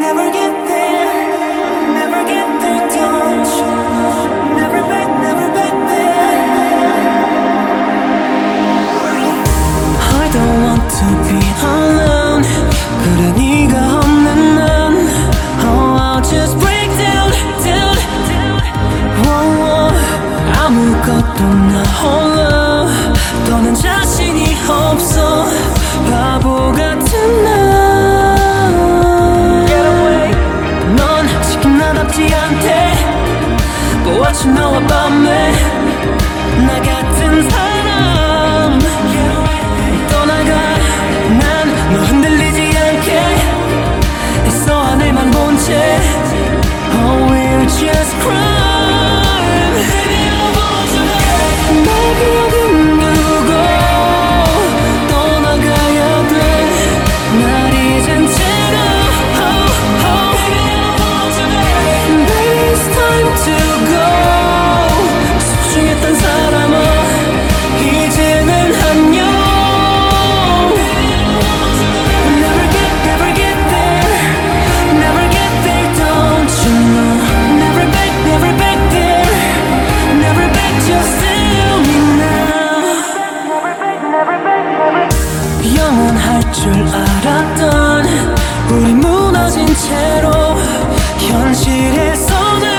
never get there, never get there, don't you know? Never back there. I don't want to be alone. 그래 네가 없는 난 Oh I'll just break down, down. Whoa, whoa. 아무것도 나 홀로 떠난 자신이 없어 바보 같은 난 Get away. 넌 지금 나답지 않대 But what you know about me 나 같은 사람 Get away. 떠나가 난 너 흔들리지 않게 애써 하늘만 본 채 Oh we'll just cry Baby I want you now 날 기억은 두고 떠나가야 돼날 잊은 채로 oh, oh. Baby I want you now Baby it's time to go 소중했던 사람아 이제는 안녕 Never get there Never get there don't you know Never back there Never back just tell me now Never back 영원할 줄 알았던 우리 무너진 채로 현실에서는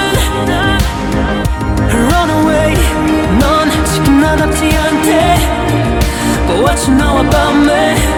Run away 넌 지금 나답지 않대 But what you know about me